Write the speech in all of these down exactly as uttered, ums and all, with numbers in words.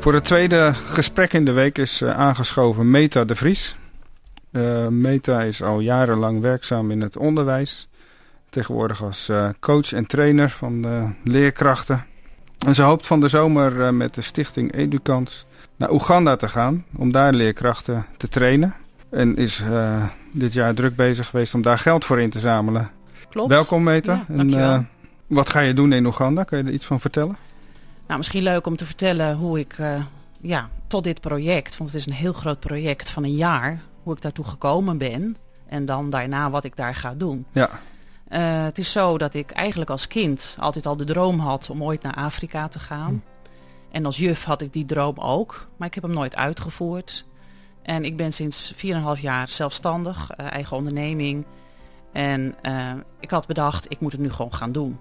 Voor het tweede gesprek in de week is uh, aangeschoven Meta de Vries. Uh, Meta is al jarenlang werkzaam in het onderwijs. Tegenwoordig als uh, coach en trainer van uh, leerkrachten. En ze hoopt van de zomer uh, met de stichting Edukans naar Oeganda te gaan om daar leerkrachten te trainen. En is uh, dit jaar druk bezig geweest om daar geld voor in te zamelen. Klopt. Welkom Meta. Ja, en, uh, wat ga je doen in Oeganda? Kun je er iets van vertellen? Nou, misschien leuk om te vertellen hoe ik uh, ja, tot dit project, want het is een heel groot project van een jaar, hoe ik daartoe gekomen ben en dan daarna wat ik daar ga doen. Ja. Uh, het is zo dat ik eigenlijk als kind altijd al de droom had om ooit naar Afrika te gaan. Hm. En als juf had ik die droom ook, maar ik heb hem nooit uitgevoerd. En ik ben sinds vier en een half jaar zelfstandig, uh, eigen onderneming. En uh, ik had bedacht, ik moet het nu gewoon gaan doen.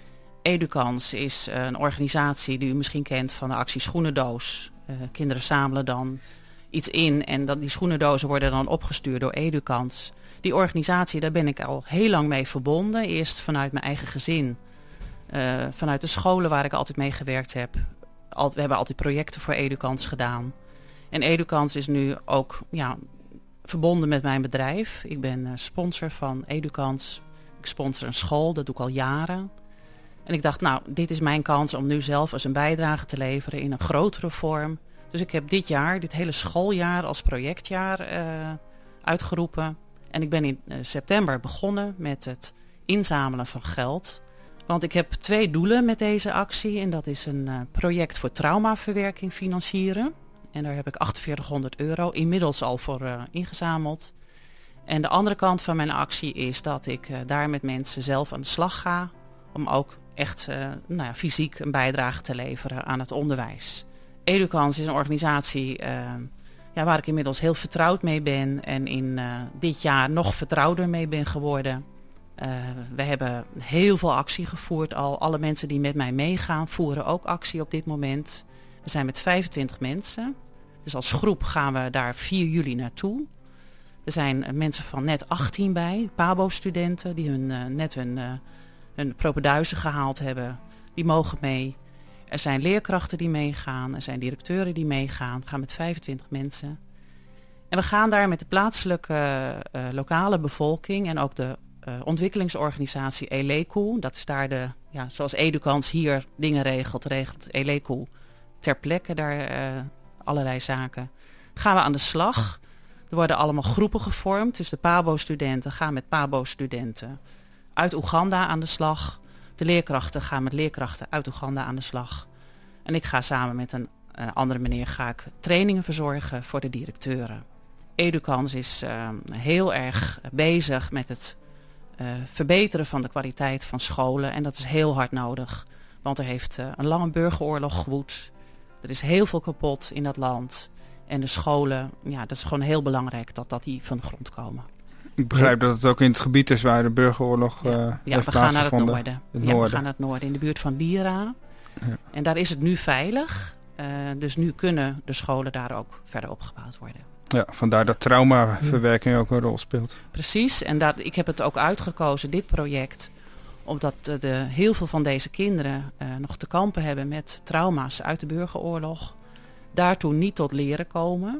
Edukans is uh, een organisatie die u misschien kent van de actie Schoenendoos. Uh, kinderen zamelen dan iets in en dat, die schoenendozen worden dan opgestuurd door Edukans. Die organisatie, daar ben ik al heel lang mee verbonden. Eerst vanuit mijn eigen gezin, uh, vanuit de scholen waar ik altijd mee gewerkt heb. Al, we hebben altijd projecten voor Edukans gedaan. En Edukans is nu ook ja, verbonden met mijn bedrijf. Ik ben uh, sponsor van Edukans. Ik sponsor een school, dat doe ik al jaren. En ik dacht, nou, dit is mijn kans om nu zelf eens een bijdrage te leveren in een grotere vorm. Dus ik heb dit jaar, dit hele schooljaar als projectjaar uh, uitgeroepen. En ik ben in uh, september begonnen met het inzamelen van geld. Want ik heb twee doelen met deze actie. En dat is een uh, project voor traumaverwerking financieren. En daar heb ik achtenveertighonderd euro inmiddels al voor uh, ingezameld. En de andere kant van mijn actie is dat ik uh, daar met mensen zelf aan de slag ga. Om ook echt uh, nou ja, fysiek een bijdrage te leveren aan het onderwijs. Edukans is een organisatie uh, ja, waar ik inmiddels heel vertrouwd mee ben. En in uh, dit jaar nog vertrouwder mee ben geworden. Uh, we hebben heel veel actie gevoerd al. Alle mensen die met mij meegaan voeren ook actie op dit moment. We zijn met vijfentwintig mensen. Dus als groep gaan we daar vier juli naartoe. Er zijn uh, mensen van net achttien bij. Pabo-studenten die hun, uh, net hun... Uh, hun propenduizen gehaald hebben, die mogen mee. Er zijn leerkrachten die meegaan, er zijn directeuren die meegaan. We gaan met vijfentwintig mensen. En we gaan daar met de plaatselijke uh, lokale bevolking en ook de uh, ontwikkelingsorganisatie Eleku. Dat is daar de, ja, zoals Edukans hier dingen regelt, regelt Eleku ter plekke daar uh, allerlei zaken. Gaan we aan de slag. Er worden allemaal groepen gevormd, dus de Pabo-studenten gaan met Pabo-studenten uit Oeganda aan de slag. De leerkrachten gaan met leerkrachten uit Oeganda aan de slag. En ik ga samen met een uh, andere meneer ga ik trainingen verzorgen voor de directeuren. Edukans is uh, heel erg bezig met het uh, verbeteren van de kwaliteit van scholen. En dat is heel hard nodig. Want er heeft uh, een lange burgeroorlog gewoed. Er is heel veel kapot in dat land. En de scholen, ja, dat is gewoon heel belangrijk dat, dat die van de grond komen. Ik begrijp ja. dat het ook in het gebied is waar de burgeroorlog uh, ja. ja, heeft we gaan naar het plaatsgevonden. noorden. Het ja, noorden. we gaan naar het noorden, in de buurt van Lira. Ja. En daar is het nu veilig. Uh, dus nu kunnen de scholen daar ook verder opgebouwd worden. Ja, vandaar dat traumaverwerking ja. ook een rol speelt. Precies, en dat, ik heb het ook uitgekozen, dit project, omdat de, de, heel veel van deze kinderen uh, nog te kampen hebben met trauma's uit de burgeroorlog. Daartoe niet tot leren komen.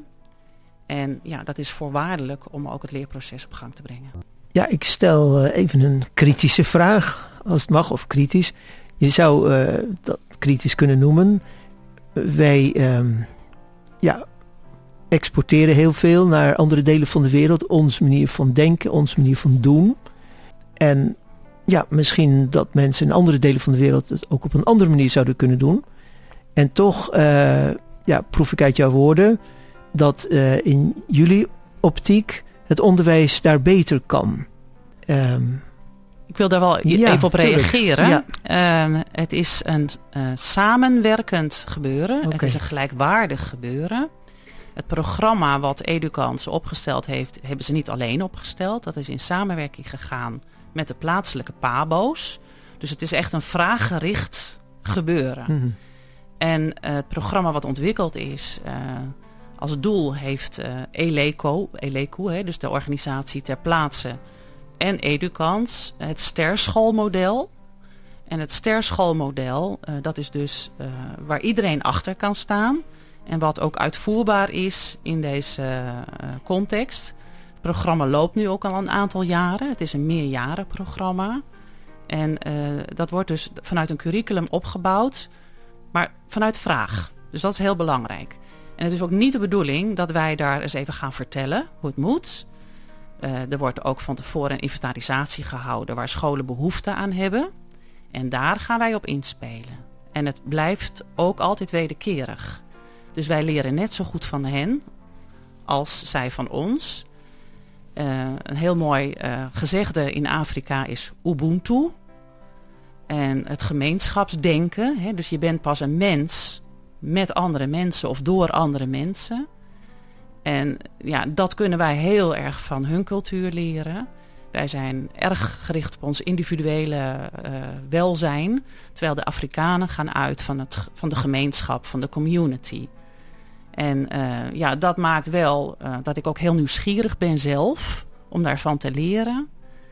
En ja, dat is voorwaardelijk om ook het leerproces op gang te brengen. Ja, ik stel uh, even een kritische vraag, als het mag, of kritisch. Je zou uh, dat kritisch kunnen noemen. Wij um, ja, exporteren heel veel naar andere delen van de wereld. Onze manier van denken, onze manier van doen. En ja, misschien dat mensen in andere delen van de wereld het ook op een andere manier zouden kunnen doen. En toch uh, ja, proef ik uit jouw woorden dat uh, in jullie optiek het onderwijs daar beter kan. Um, ik wil daar wel ja, even op reageren. Ja. Uh, het is een uh, samenwerkend gebeuren. Okay. Het is een gelijkwaardig gebeuren. Het programma wat Edukans opgesteld heeft, hebben ze niet alleen opgesteld. Dat is in samenwerking gegaan met de plaatselijke Pabo's. Dus het is echt een vraaggericht gebeuren. Mm-hmm. En uh, het programma wat ontwikkeld is, uh, als doel heeft uh, Eleku, Eleku hè, dus de organisatie ter plaatse, en Edukans, het sterschoolmodel. En het sterschoolmodel, uh, dat is dus uh, waar iedereen achter kan staan. En wat ook uitvoerbaar is in deze uh, context. Het programma loopt nu ook al een aantal jaren. Het is een meerjarenprogramma. En uh, dat wordt dus vanuit een curriculum opgebouwd, maar vanuit vraag. Dus dat is heel belangrijk. En het is ook niet de bedoeling dat wij daar eens even gaan vertellen hoe het moet. Uh, er wordt ook van tevoren een inventarisatie gehouden waar scholen behoefte aan hebben. En daar gaan wij op inspelen. En het blijft ook altijd wederkerig. Dus wij leren net zo goed van hen als zij van ons. Uh, een heel mooi uh, gezegde in Afrika is Ubuntu. En het gemeenschapsdenken. Hè, dus je bent pas een mens met andere mensen of door andere mensen. En ja, dat kunnen wij heel erg van hun cultuur leren. Wij zijn erg gericht op ons individuele uh, welzijn. Terwijl de Afrikanen gaan uit van, het, van de gemeenschap, van de community. En uh, ja, dat maakt wel uh, dat ik ook heel nieuwsgierig ben zelf om daarvan te leren.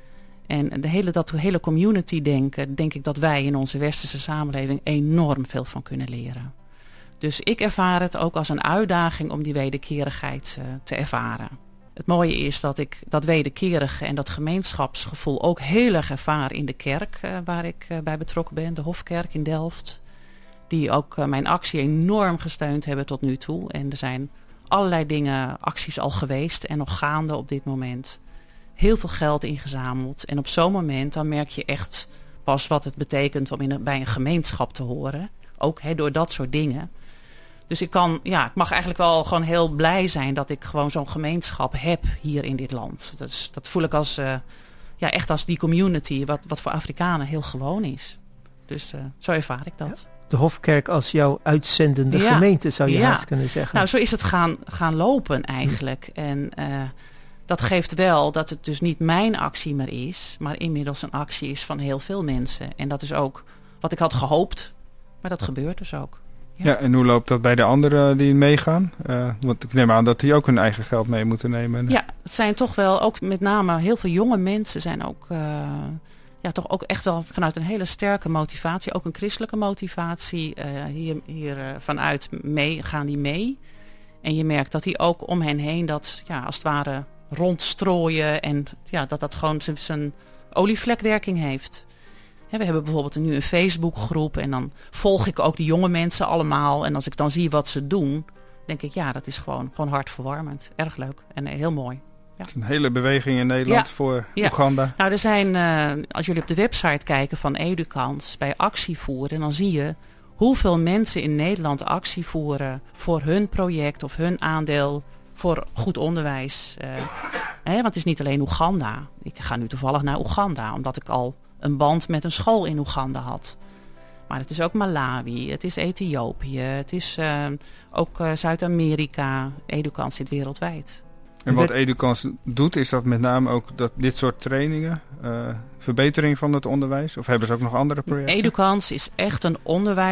En de hele, dat hele community denken, denk ik dat wij in onze westerse samenleving enorm veel van kunnen leren. Dus ik ervaar het ook als een uitdaging om die wederkerigheid uh, te ervaren. Het mooie is dat ik dat wederkerige en dat gemeenschapsgevoel ook heel erg ervaar in de kerk uh, waar ik uh, bij betrokken ben, de Hofkerk in Delft. Die ook uh, mijn actie enorm gesteund hebben tot nu toe. En er zijn allerlei dingen, acties al geweest en nog gaande op dit moment. Heel veel geld ingezameld. En op zo'n moment dan merk je echt pas wat het betekent om in een, bij een gemeenschap te horen. Ook he, door dat soort dingen. Dus ik kan, ja, ik mag eigenlijk wel gewoon heel blij zijn dat ik gewoon zo'n gemeenschap heb hier in dit land. Dus dat voel ik als, uh, ja, echt als die community, wat, wat voor Afrikanen heel gewoon is. Dus uh, zo ervaar ik dat. Ja. De Hofkerk als jouw uitzendende ja. gemeente, zou je ja. haast kunnen zeggen. Nou, zo is het gaan, gaan lopen eigenlijk. Hm. En uh, dat geeft wel dat het dus niet mijn actie meer is, maar inmiddels een actie is van heel veel mensen. En dat is ook wat ik had gehoopt, maar dat gebeurt dus ook. Ja. ja, en hoe loopt dat bij de anderen die meegaan? Uh, want ik neem aan dat die ook hun eigen geld mee moeten nemen. Ja, het zijn toch wel ook met name heel veel jonge mensen zijn ook... Uh, Ja, toch ook echt wel vanuit een hele sterke motivatie, ook een christelijke motivatie, uh, hier, hier uh, vanuit mee, gaan die mee. En je merkt dat die ook om hen heen dat, ja, als het ware rondstrooien en ja, dat dat gewoon zijn olievlekwerking heeft. Ja, we hebben bijvoorbeeld nu een Facebookgroep en dan volg ik ook die jonge mensen allemaal. En als ik dan zie wat ze doen, denk ik, ja, dat is gewoon, gewoon hartverwarmend. Erg leuk en heel mooi. Ja. Een hele beweging in Nederland ja. voor ja. Oeganda. Nou, er zijn, uh, als jullie op de website kijken van Edukans, bij actie voeren, dan zie je hoeveel mensen in Nederland actie voeren voor hun project of hun aandeel voor goed onderwijs. Uh, hè, want het is niet alleen Oeganda. Ik ga nu toevallig naar Oeganda, omdat ik al een band met een school in Oeganda had. Maar het is ook Malawi, het is Ethiopië, het is uh, ook uh, Zuid-Amerika. Edukans zit wereldwijd. En wat Edukans doet, is dat met name ook dat dit soort trainingen, uh, verbetering van het onderwijs? Of hebben ze ook nog andere projecten? Edukans is echt een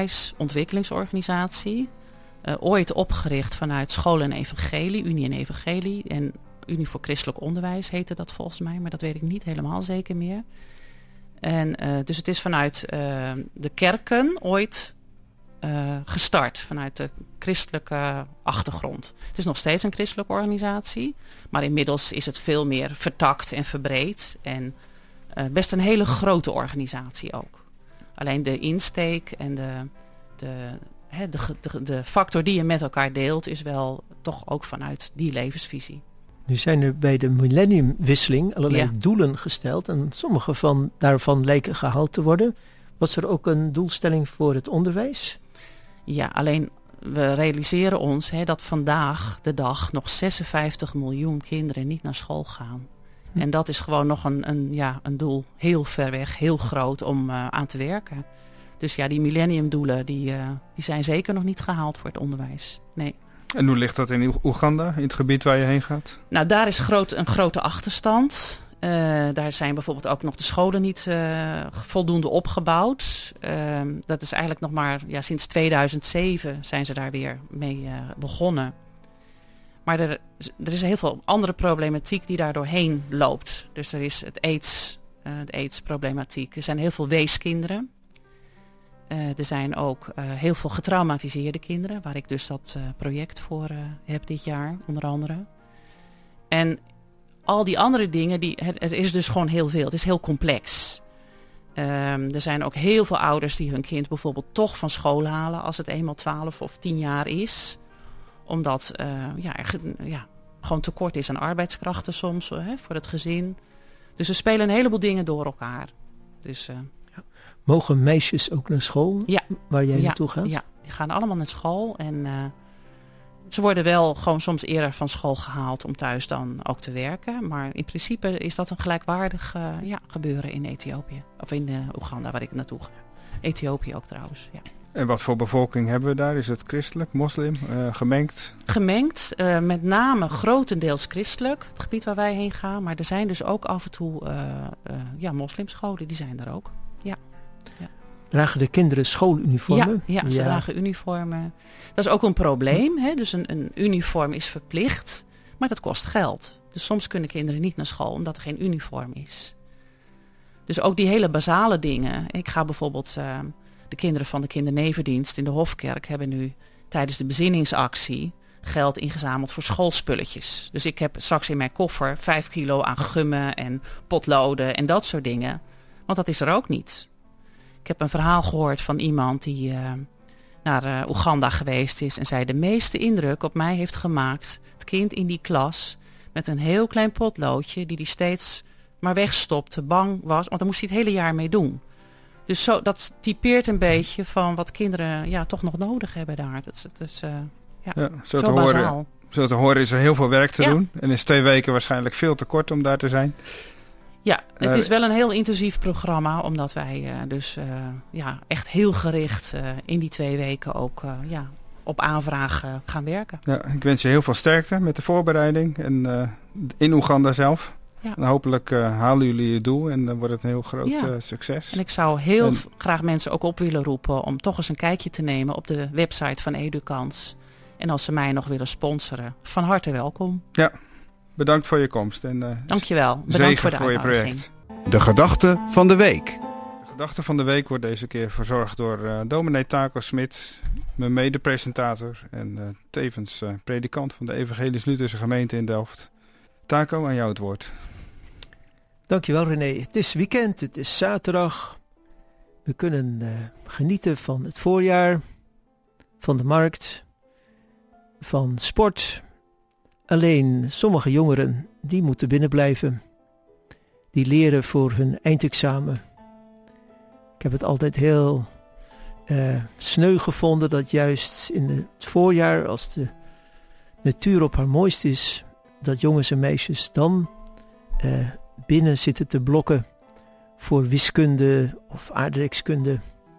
onderwijsontwikkelingsorganisatie. Uh, ooit opgericht vanuit School en Evangelie, Unie en Evangelie. En Unie voor Christelijk Onderwijs heette dat volgens mij, maar dat weet ik niet helemaal zeker meer. En uh, dus het is vanuit uh, de kerken ooit uh, gestart, vanuit de christelijke achtergrond. Het is nog steeds een christelijke organisatie, maar inmiddels is het veel meer vertakt en verbreed. En uh, best een hele grote organisatie ook. Alleen de insteek en de, de, hè, de, de, de factor die je met elkaar deelt is wel toch ook vanuit die levensvisie. Nu zijn er bij de millenniumwisseling allerlei ja. doelen gesteld en sommige van, daarvan lijken gehaald te worden. Was er ook een doelstelling voor het onderwijs? Ja, alleen we realiseren ons hè, dat vandaag de dag nog zesenvijftig miljoen kinderen niet naar school gaan. Hm. En dat is gewoon nog een, een, ja, een doel heel ver weg, heel groot om uh, aan te werken. Dus ja, die millenniumdoelen die, uh, die zijn zeker nog niet gehaald voor het onderwijs. Nee. En hoe ligt dat in Oeganda, in het gebied waar je heen gaat? Nou, daar is groot, een grote achterstand. Uh, daar zijn bijvoorbeeld ook nog de scholen niet uh, voldoende opgebouwd. Uh, dat is eigenlijk nog maar, ja, sinds tweeduizend zeven zijn ze daar weer mee uh, begonnen. Maar er, er is heel veel andere problematiek die daar doorheen loopt. Dus er is het AIDS, uh, de AIDS-problematiek. Er zijn heel veel weeskinderen. Uh, er zijn ook uh, heel veel getraumatiseerde kinderen, waar ik dus dat uh, project voor uh, heb dit jaar, onder andere. En al die andere dingen, die, het, het is dus gewoon heel veel. Het is heel complex. Um, er zijn ook heel veel ouders die hun kind bijvoorbeeld toch van school halen als het eenmaal twaalf of tien jaar is. Omdat uh, ja, er ja, gewoon tekort is aan arbeidskrachten soms uh, hè, voor het gezin. Dus er spelen een heleboel dingen door elkaar. Dus, uh, ja. Mogen meisjes ook naar school ja. waar jij ja. naartoe gaat? Ja, die gaan allemaal naar school. En uh, ze worden wel gewoon soms eerder van school gehaald om thuis dan ook te werken. Maar in principe is dat een gelijkwaardig uh, ja, gebeuren in Ethiopië. Of in uh, Oeganda, waar ik naartoe ga. Ethiopië ook trouwens, ja. En wat voor bevolking hebben we daar? Is het christelijk, moslim, uh, gemengd? Gemengd, uh, met name grotendeels christelijk, het gebied waar wij heen gaan. Maar er zijn dus ook af en toe uh, uh, ja, moslimscholen, die zijn er ook. Ja. Ja. Dragen de kinderen schooluniformen? Ja, ja, ze ja. dragen uniformen. Dat is ook een probleem. Hè? Dus een, een uniform is verplicht, maar dat kost geld. Dus soms kunnen kinderen niet naar school omdat er geen uniform is. Dus ook die hele basale dingen. Ik ga bijvoorbeeld... Uh, de kinderen van de kindernevendienst in de Hofkerk hebben nu tijdens de bezinningsactie geld ingezameld voor schoolspulletjes. Dus ik heb straks in mijn koffer vijf kilo aan gummen en potloden en dat soort dingen. Want dat is er ook niet. Ik heb een verhaal gehoord van iemand die uh, naar uh, Oeganda geweest is en zei: de meeste indruk op mij heeft gemaakt het kind in die klas met een heel klein potloodje die hij steeds maar wegstopte, bang was, want daar moest hij het hele jaar mee doen. Dus zo, dat typeert een beetje van wat kinderen ja, toch nog nodig hebben daar. Dat, dat is uh, ja, ja, zo, zo te bazaal. Horen, zo te horen is er heel veel werk te ja. doen. En is twee weken waarschijnlijk veel te kort om daar te zijn. Ja, het uh, is wel een heel intensief programma. Omdat wij uh, dus uh, ja, echt heel gericht uh, in die twee weken ook uh, ja, op aanvraag uh, gaan werken. Ja, ik wens je heel veel sterkte met de voorbereiding. En uh, in Oeganda zelf. Ja. En hopelijk uh, halen jullie je doel en dan wordt het een heel groot ja. uh, succes. En ik zou heel en... v- graag mensen ook op willen roepen om toch eens een kijkje te nemen op de website van Edukans. En als ze mij nog willen sponsoren, van harte welkom. Ja, bedankt voor je komst. En, uh, Dankjewel, bedankt voor de voor je project. De gedachte van de week. De gedachte van de week wordt deze keer verzorgd door uh, dominee Taco Smit, mijn mede-presentator en uh, tevens uh, predikant van de Evangelisch-Lutherse gemeente in Delft. Taco, aan jou het woord. Dankjewel René. Het is weekend, het is zaterdag. We kunnen uh, genieten van het voorjaar, van de markt, van sport. Alleen sommige jongeren, die moeten binnen blijven. Die leren voor hun eindexamen. Ik heb het altijd heel uh, sneu gevonden dat juist in het voorjaar, als de natuur op haar mooist is, dat jongens en meisjes dan uh, binnen zitten te blokken voor wiskunde of aardrijkskunde.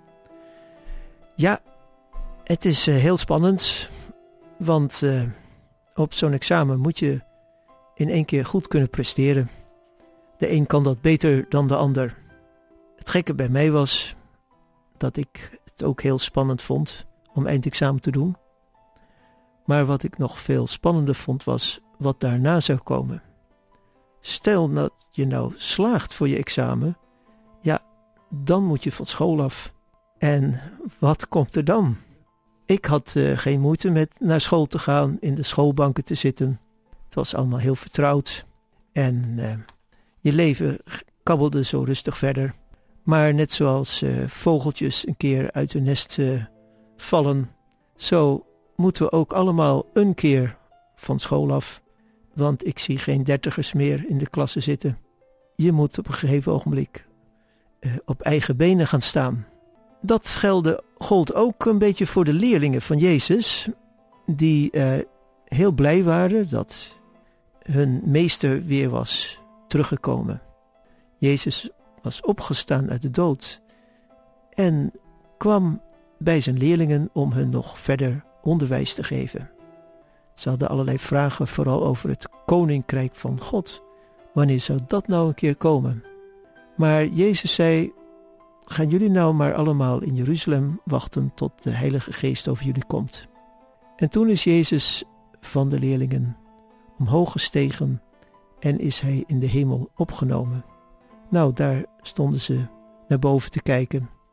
Ja, het is uh, heel spannend, want uh, op zo'n examen moet je in één keer goed kunnen presteren. De een kan dat beter dan de ander. Het gekke bij mij was dat ik het ook heel spannend vond om eindexamen te doen. Maar wat ik nog veel spannender vond was wat daarna zou komen. Stel dat je nou slaagt voor je examen, ja, dan moet je van school af. En wat komt er dan? Ik had uh, geen moeite met naar school te gaan, in de schoolbanken te zitten. Het was allemaal heel vertrouwd. En uh, je leven kabbelde zo rustig verder. Maar net zoals uh, vogeltjes een keer uit hun nest uh, vallen, zo moeten we ook allemaal een keer van school af. Want ik zie geen dertigers meer in de klasse zitten. Je moet op een gegeven ogenblik uh, op eigen benen gaan staan. Dat gelde, gold ook een beetje voor de leerlingen van Jezus, die uh, heel blij waren dat hun meester weer was teruggekomen. Jezus was opgestaan uit de dood en kwam bij zijn leerlingen om hun nog verder onderwijs te geven. Ze hadden allerlei vragen, vooral over het koninkrijk van God. Wanneer zou dat nou een keer komen? Maar Jezus zei: gaan jullie nou maar allemaal in Jeruzalem wachten tot de Heilige Geest over jullie komt. En toen is Jezus van de leerlingen omhoog gestegen en is hij in de hemel opgenomen. Nou, daar stonden ze naar boven te kijken.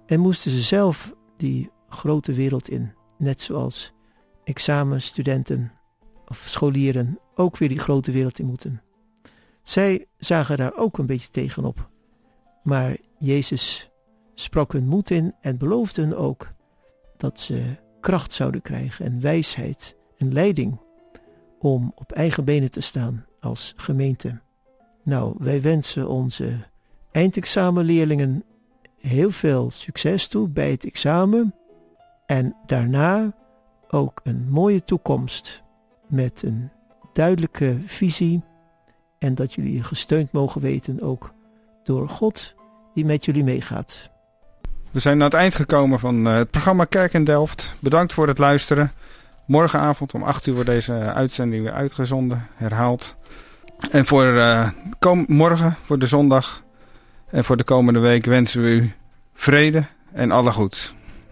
En moesten ze zelf die grote wereld in, net zoals examenstudenten of scholieren ook weer die grote wereld in moeten. Zij zagen daar ook een beetje tegenop. Maar Jezus sprak hun moed in en beloofde hun ook dat ze kracht zouden krijgen en wijsheid en leiding om op eigen benen te staan als gemeente. Nou, wij wensen onze eindexamenleerlingen heel veel succes toe bij het examen en daarna ook een mooie toekomst met een duidelijke visie en dat jullie gesteund mogen weten ook door God die met jullie meegaat. We zijn aan het eind gekomen van het programma Kerk in Delft. Bedankt voor het luisteren. Morgenavond om acht uur wordt deze uitzending weer uitgezonden, herhaald. En voor uh, kom, morgen, voor de zondag en voor de komende week wensen we u vrede en alle goeds.